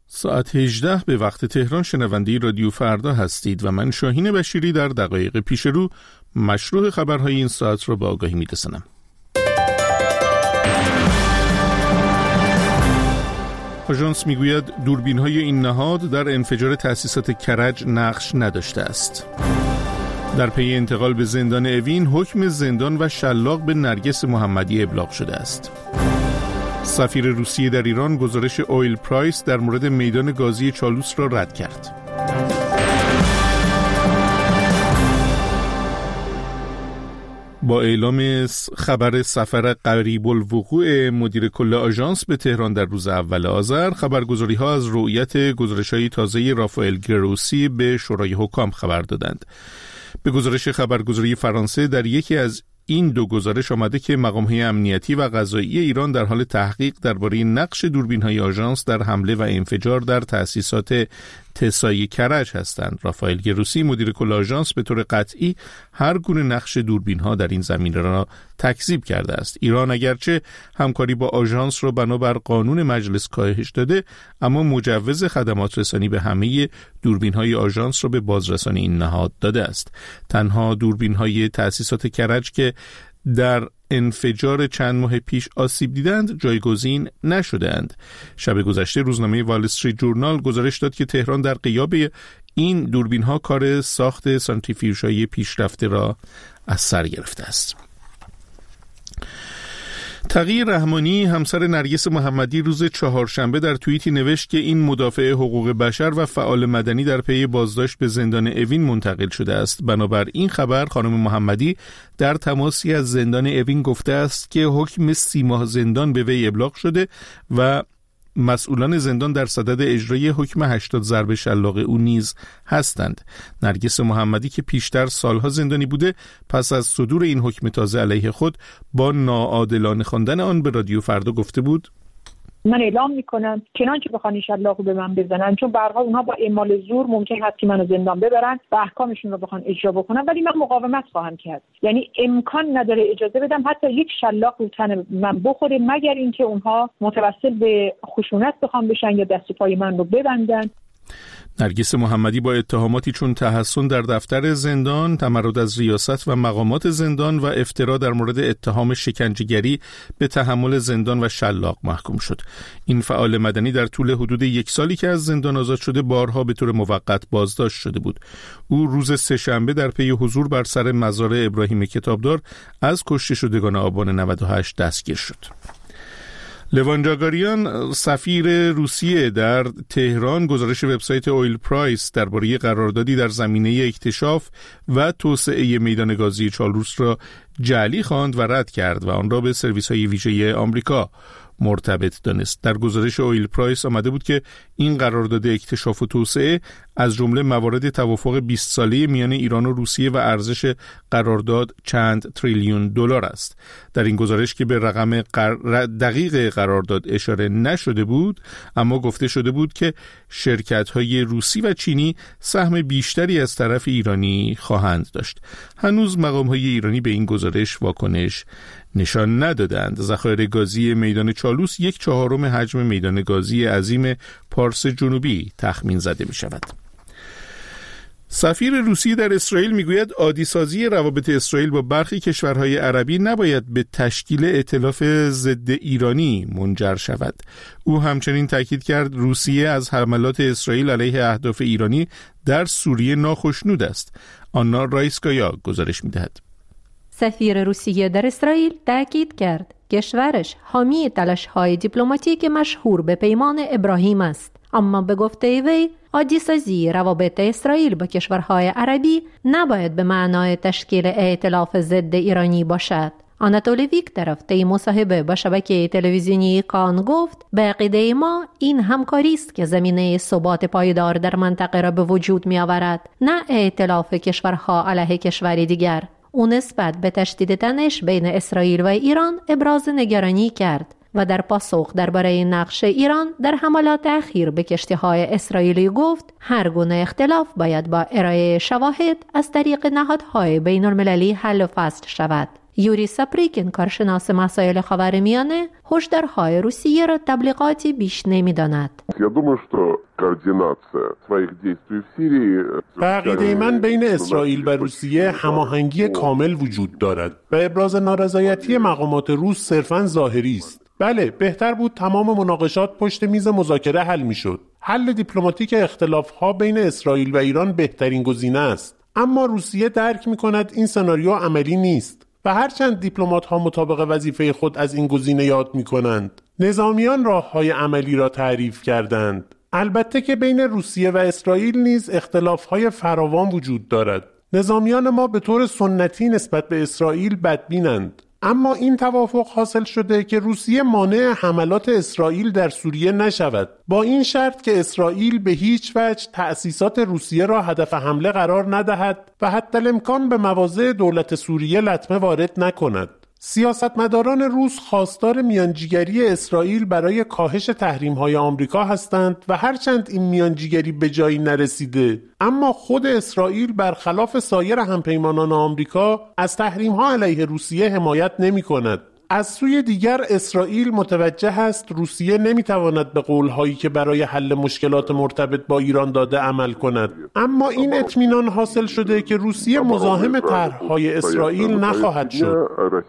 ساعت 18 به وقت تهران شنونده رادیو فردا هستید و من شاهین بشیری در دقایق پیش رو مشروع خبرهای این ساعت را به آگاهی می‌رسانم. آژانس میگوید دوربین‌های این نهاد در انفجار تأسیسات کرج نقش نداشته است. در پی انتقال به زندان اوین حکم زندان و شلاق به نرگس محمدی ابلاغ شده است. سفیر روسیه در ایران گزارش اویل پرایس در مورد میدان گازی چالوس را رد کرد. با اعلام خبر سفر قریب الوقوع مدیر کل آژانس به تهران در روز اول آذر، خبرگزاری‌ها از رؤیت گزارش‌های تازه رافائل گروسی به شورای حکام خبر دادند. به گزارش خبرگزاری فرانسه، در یکی از این دو گزارش آمده که مقام‌های امنیتی و قضایی ایران در حال تحقیق درباره نقش دوربین‌های آژانس در حمله و انفجار در تأسیسات تسای کرج هستند. رافائل گروسی مدیر کل آژانس به طور قطعی هر گونه نقش دوربین‌ها در این زمینه را تکذیب کرده است. ایران اگرچه همکاری با آژانس را بنابر قانون مجلس کاهش داده، اما مجوز خدمات رسانی به همه دوربین‌های آژانس را به بازرسانی این نهاد داده است. تنها دوربین‌های تأسیسات کرج که در انفجار چند ماه پیش آسیب دیدند جایگزین نشدند. شب گذشته روزنامه وال استریت جورنال گزارش داد که تهران در غیاب این دوربین‌ها کار ساخت سانتریفیوژهای پیشرفته را از سر گرفته است. تقی رحمانی همسر نرگس محمدی روز چهارشنبه در توییتی نوشت که این مدافع حقوق بشر و فعال مدنی در پی بازداشت به زندان اوین منتقل شده است. بنابر این خبر خانم محمدی در تماسی از زندان اوین گفته است که حکم 30 ماه زندان به وی ابلاغ شده و مسئولان زندان در صدد اجرای حکم 80 ضرب شلاق او نیز هستند. نرگس محمدی که پیشتر سالها زندانی بوده، پس از صدور این حکم تازه علیه خود با ناعادلانه خواندن آن به رادیو فردا گفته بود: من اعلام میکنم چنانچه بخوان شلاقو به من بزنن، چون به هر حال اونها با اعمال زور ممکن هست که منو زندان ببرن و احکامشون رو بخوان اجرا بکنن، ولی من مقاومت خواهم کرد. یعنی امکان نداره اجازه بدم حتی یک شلاق رو تن من بخوره، مگر اینکه اونها متوسل به خشونت بخوام بشن یا دست و پای من رو ببندن. نرگس محمدی با اتهاماتی چون تحصن در دفتر زندان، تمرد از ریاست و مقامات زندان و افترا در مورد اتهام شکنجه‌گری به تحمل زندان و شلاق محکوم شد. این فعال مدنی در طول حدود 1 سالی که از زندان آزاد شده بارها به طور موقت بازداشت شده بود. او روز سه‌شنبه در پی حضور بر سر مزار ابراهیم کتابدار از کشته شدگان آبان 98 دستگیر شد. لوان جاگاریان سفیر روسیه در تهران گزارش وبسایت اویل پرایس درباره قراردادی در زمینه اکتشاف و توسعه میدان گازی چالوس را جعلی خواند و رد کرد و آن را به سرویس‌های ویژه آمریکا مرتبط دانست. در گزارش اویل پرایس آمده بود که این قرارداد اکتشاف و توسعه از جمله موارد توافق 20 ساله میان ایران و روسیه و ارزش قرارداد چند تریلیون دلار است. در این گزارش که به رقم دقیق قرارداد اشاره نشده بود، اما گفته شده بود که شرکت‌های روسی و چینی سهم بیشتری از طرف ایرانی خواهند داشت. هنوز مقام‌های ایرانی به این گزارش واکنش نشان ندادند. ذخایر گازی میدان چالوس 1/4 حجم میدان گازی عظیم پارس جنوبی تخمین زده می شود. سفیر روسیه در اسرائیل میگوید عادی‌سازی روابط اسرائیل با برخی کشورهای عربی نباید به تشکیل ائتلاف ضد ایرانی منجر شود. او همچنین تاکید کرد روسیه از حملات اسرائیل علیه اهداف ایرانی در سوریه ناخشنود است. آنا رایسکایا گزارش می‌دهد. سفیر روسیه در اسرائیل تاکید کرد کشورش حامی تلاش‌های دیپلماتیک مشهور به پیمان ابراهیم است، اما به گفته وی عادی‌سازی روابط اسرائیل با کشورهای عربی نباید به معنای تشکیل ائتلاف ضد ایرانی باشد. آناتولی ویکتروف طی مصاحبه با شبکه تلویزیونی کان گفت به عقیده ما این همکاری است که زمینه ثبات پایدار در منطقه را به وجود می آورد، نه ائتلاف کشورها علیه کشوری دیگر. او نسبت به تشدید تنش بین اسرائیل و ایران ابراز نگرانی کرد و در پاسخ درباره نقش ایران در حملات اخیر به کشتی‌های اسرائیلی گفت هر گونه اختلاف باید با ارائه شواهد از طریق نهادهای بین‌المللی حل و فصل شود. یوری سپریکین کارشناس مسائل خاورمیانه هشدارهای روسیه را تبلیغاتی بیش نمی‌داند. به عقیده من بین اسرائیل و روسیه هماهنگی کامل وجود دارد و ابراز نارضایتی مقامات روس صرفاً ظاهری است. بله، بهتر بود تمام مناقشات پشت میز مذاکره حل میشد. حل دیپلماتیک اختلاف‌ها بین اسرائیل و ایران بهترین گزینه است. اما روسیه درک می‌کند این سناریو عملی نیست و هرچند دیپلمات‌ها مطابق وظیفه خود از این گزینه یاد می‌کنند، نظامیان راه‌های عملی را تعریف کردند. البته که بین روسیه و اسرائیل نیز اختلاف‌های فراوان وجود دارد. نظامیان ما به طور سنتی نسبت به اسرائیل بدبینند. اما این توافق حاصل شده که روسیه مانع حملات اسرائیل در سوریه نشود، با این شرط که اسرائیل به هیچ وجه تأسیسات روسیه را هدف حمله قرار ندهد و حتی الامکان به مواضع دولت سوریه لطمه وارد نکند. سیاستمداران روس خواستار میانجیگری اسرائیل برای کاهش تحریم‌های آمریکا هستند و هرچند این میانجیگری به جایی نرسیده، اما خود اسرائیل برخلاف سایر همپیمانان آمریکا از تحریم‌ها علیه روسیه حمایت نمی‌کند. از سوی دیگر اسرائیل متوجه است روسیه نمیتواند به قولهایی که برای حل مشکلات مرتبط با ایران داده عمل کند، اما این اطمینان حاصل شده که روسیه مزاحم طرح‌های اسرائیل نخواهد شد.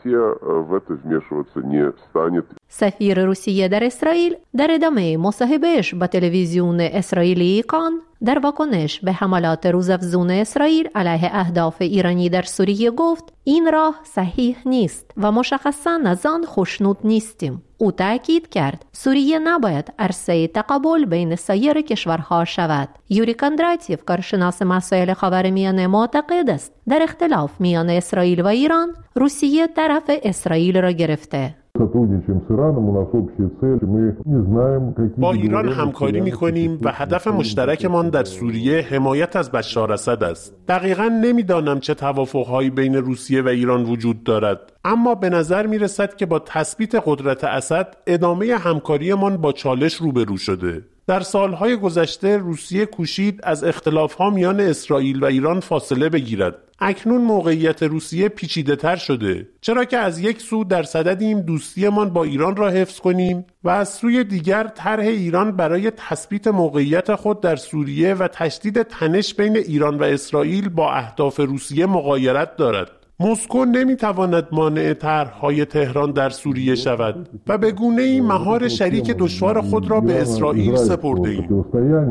سفیر روسیه در اسرائیل در ادامه مصاحبه‌اش با تلویزیون اسرائیلی کان در واکنش به حملات روزافزون اسرائیل علیه اهداف ایرانی در سوریه گفت این راه صحیح نیست و مشخصاً از آن خوشنود نیستیم. او تأکید کرد سوریه نباید عرصه تقابل بین سایر کشورها شود. یوری کاندراتیف کارشناس مسائل خاورمیانه معتقد است در اختلاف میان اسرائیل و ایران روسیه طرف اسرائیل را گرفته. با ایران همکاری می‌کنیم و هدف مشترکمان در سوریه حمایت از بشار اسد است. دقیقاً نمی‌دانم چه توافق‌هایی بین روسیه و ایران وجود دارد، اما به نظر می‌رسد که با تثبیت قدرت اسد ادامه همکاریمان با چالش روبرو شده. در سالهای گذشته روسیه کوشید از اختلاف‌ها میان اسرائیل و ایران فاصله بگیرد. اکنون موقعیت روسیه پیچیده‌تر شده، چرا که از یک سو در صددیم دوستیمان با ایران را حفظ کنیم و از سوی دیگر طرح ایران برای تثبیت موقعیت خود در سوریه و تشدید تنش بین ایران و اسرائیل با اهداف روسیه مغایرت دارد. مسکو نمیتواند مانع طرح‌های تهران در سوریه شود و به گونه‌ای مهار شریک دشوار خود را به اسرائیل سپرده‌ایم.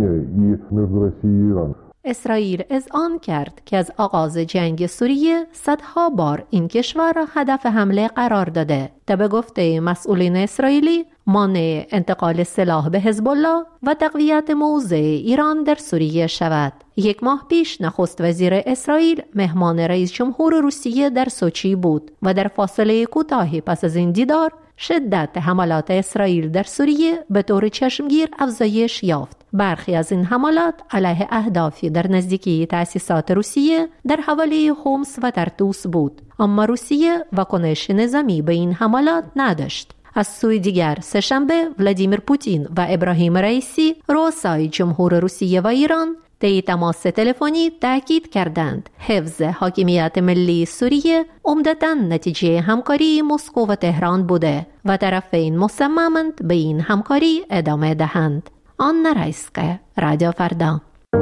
اسرائیل اذعان کرد که از آغاز جنگ سوریه صدها بار این کشور را هدف حمله قرار داده تا به گفته مسئولین اسرائیلی مانع انتقال سلاح به حزب الله و تقویت موضع ایران در سوریه شود. یک ماه پیش نخست وزیر اسرائیل مهمان رئیس جمهور روسیه در سوچی بود و در فاصله کوتاهی پس از این دیدار شدت حملات اسرائیل در سوریه به طور چشمگیر افزایش یافت. برخی از این حملات علیه اهدافی در نزدیکی تأسیسات روسیه در حوالی حمص و طرطوس بود، اما روسیه واکنش نظامی به این حملات نداشت. از سوی دیگر سه‌شنبه ولادیمیر پوتین و ابراهیم رئیسی رؤسای جمهور روسیه و ایران طی تماس تلفنی تاکید کردند حفظ حاکمیت ملی سوریه عمدتاً نتیجه همکاری مسکو و تهران بوده و طرفین مصممند به این همکاری ادامه دهند. آنا رایسکه، رادیو فردا.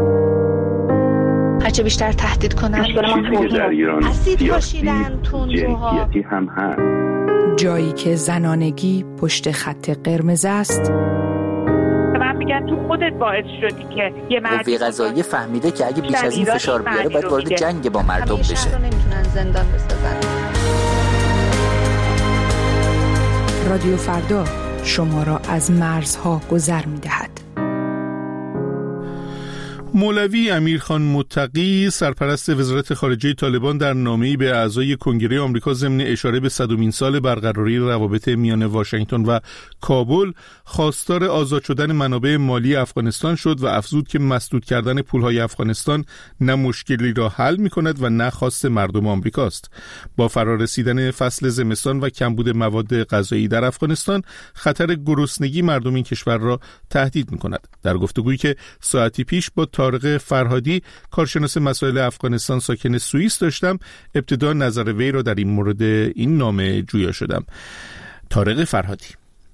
هرچه بیشتر تهدید کنن اسید پاشیدن تندروها هم هست. جایی که زنانگی پشت خط قرمز است. من میگن تو خودت باعث شدی که یه مرد قوه قضاییه فهمیده که اگه بیش از این فشار بیاره باید وارد جنگ با مردم بشه. نمیتونن زندان بسازن. رادیو فردا شما را از مرزها گذر می‌دهد. مولوی امیرخان متقی سرپرست وزارت خارجه طالبان در نامه‌ای به اعضای کنگره آمریکا ضمن اشاره به 100مین سال برقراری روابط میان واشنگتن و کابل خواستار آزاد شدن منابع مالی افغانستان شد و افزود که مسدود کردن پولهای افغانستان نه مشکلی را حل می‌کند و نه خواست مردم آمریکاست. با فرارسیدن فصل زمستان و کمبود مواد غذایی در افغانستان خطر گرسنگی مردم این کشور را تهدید می‌کند. در گفتگویی که ساعتی پیش با طارق فرهادی، کارشناس مسائل افغانستان ساکن سوئیس داشتم. ابتدا نظر وی را در این مورد این نامه جویا شدم. طارق فرهادی: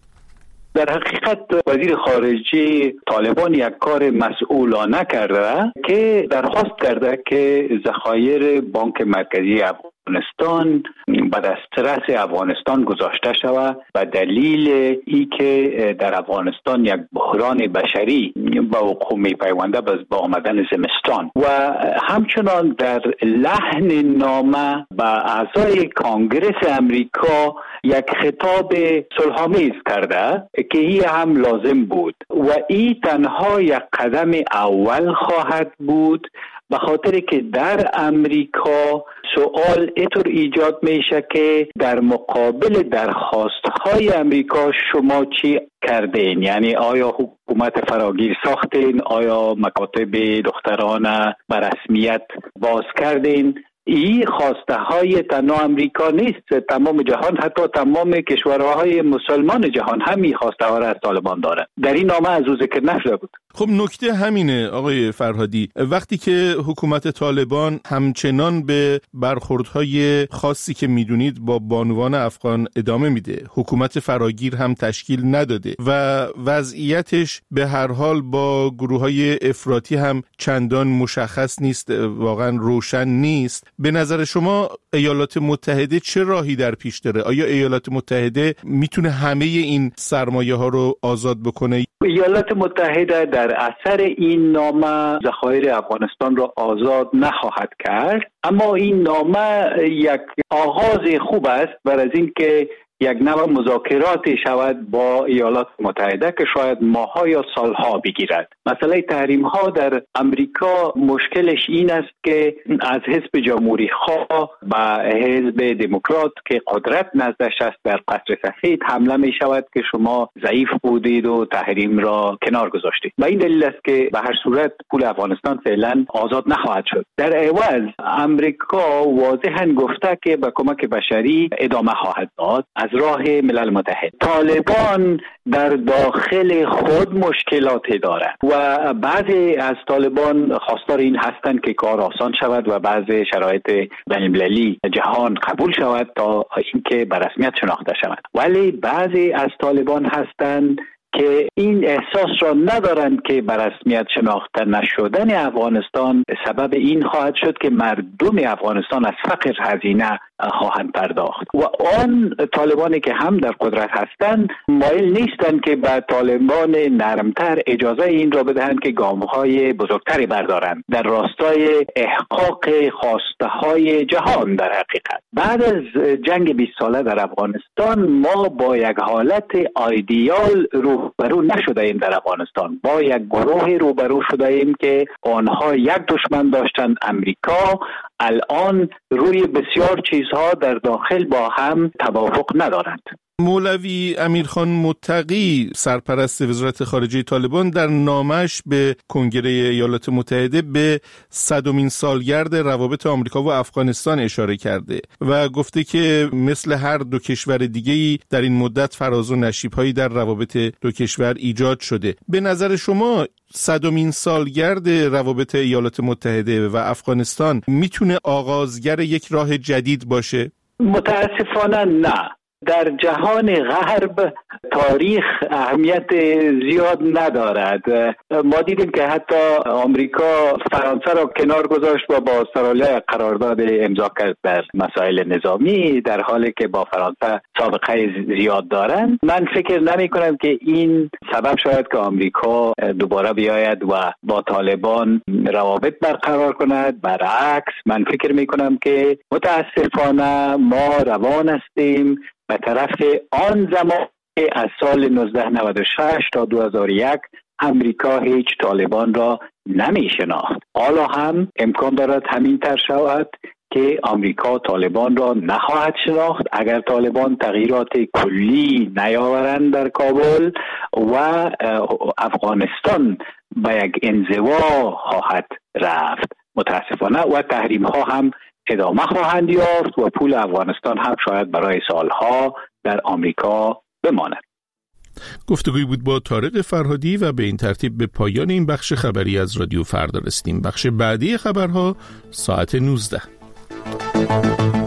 در حقیقت وزیر خارجه طالبان یک کار مسئولانه کرده که درخواست کرده که ذخایر بانک مرکزی افغانستان به دسترس افغانستان گذاشته شود و دلیل ای که در افغانستان یک بحران بشری به وقوع می‌پیونده با آمدن زمستان و همچنان در لحن نامه به اعضای کانگرس امریکا یک خطاب صلح‌آمیز کرده که این هم لازم بود و این تنها یک قدم اول خواهد بود، به خاطر که در امریکا سوال اینطور ایجاد میشه که در مقابل درخواست‌های امریکا شما چی کردین؟ یعنی آیا حکومت فراگیر ساختین؟ آیا مکاتب دختران به رسمیت باز کردین؟ این خواسته های تنها امریکا نیست، تمام جهان، حتی تمام کشورهای مسلمان جهان همین خواسته ها را از طالبان دارند. در این نامه از او ذکر نشده بود. خب نکته همینه آقای فرهادی، وقتی که حکومت طالبان همچنان به برخوردهای خاصی که میدونید با بانوان افغان ادامه میده، حکومت فراگیر هم تشکیل نداده و وضعیتش به هر حال با گروه‌های افراطی هم چندان مشخص نیست، واقعا روشن نیست، به نظر شما ایالات متحده چه راهی در پیش داره؟ آیا ایالات متحده میتونه همه این سرمایه ها رو آزاد بکنه؟ ایالات متحده در اثر این نامه ذخایر افغانستان را آزاد نخواهد کرد، اما این نامه یک آغاز خوب است برای از این که یک نوع مذاکراتی شود با ایالات متحده که شاید ماها یا سالها بگیرد. مسئله تحریم ها در امریکا مشکلش این است که از حزب جمهوری خواه و حزب دموکرات که قدرت نزدش است در قصر سفید حمله می شود که شما ضعیف بودید و تحریم را کنار گذاشتید و این دلیل است که به هر صورت پول افغانستان فعلا آزاد نخواهد شد. در عوض امریکا واضحاً گفته که به کمک بشری ادامه خواهد داد از راه ملل متحد. طالبان در داخل خود مشکلاتی دارند و بعضی از طالبان خواستار این هستند که کار آسان شود و بعضی شرایط بین‌المللی جهان قبول شود تا اینکه به رسمیت شناخته شود، ولی بعضی از طالبان هستند که این احساس را ندارند که به رسمیت شناخته نشدن افغانستان سبب این خواهد شد که مردم افغانستان از فقر هزینه خواهند پرداخت و آن طالبانی که هم در قدرت هستند مایل نیستند که به طالبان نرمتر اجازه این را بدهند که گام‌های بزرگتری بردارند در راستای احقاق خواسته‌های جهان. در حقیقت بعد از جنگ 20 ساله در افغانستان ما با یک حالت ایدئال روبرو نشده ایم. در افغانستان با یک گروه روبرو شده ایم که آنها یک دشمن داشتند، امریکا. الان روی بسیار چیزها در داخل با هم توافق ندارند. مولوی امیرخان متقی سرپرست وزارت خارجه طالبان در نامش به کنگره ایالات متحده به 100مین سالگرد روابط آمریکا و افغانستان اشاره کرده و گفته که مثل هر دو کشور دیگه‌ای در این مدت فراز و نشیب‌هایی در روابط دو کشور ایجاد شده. به نظر شما 100مین سالگرد روابط ایالات متحده و افغانستان میتونه آغازگر یک راه جدید باشه؟ متاسفانه نه. در جهان غرب تاریخ اهمیت زیاد ندارد. ما دیدیم که حتی آمریکا فرانسه را کنار گذاشت و با استرالیا قرارداد امضا کرد در مسائل نظامی، در حالی که با فرانسه سابقه زیاد دارند. من فکر نمی کنم که این سبب شاید که آمریکا دوباره بیاید و با طالبان روابط برقرار کند. برعکس من فکر می کنم که متاسفانه ما روان هستیم به طرف آن زمان که از سال 1996 تا 2001 امریکا هیچ طالبان را نمی شناخت. حالا هم امکان دارد همین طور شود که آمریکا طالبان را نخواهد شناخت اگر طالبان تغییرات کلی نیاورند در کابل و افغانستان به یک انزوا خواهد رفت متاسفانه و تحریم ها هم ادامه خواهند یافت و پول افغانستان هم شاید برای سالها در آمریکا بماند. گفتگوی بود با طارق فرهادی و به این ترتیب به پایان این بخش خبری از رادیو فردا رسیدیم. بخش بعدی خبرها ساعت 19.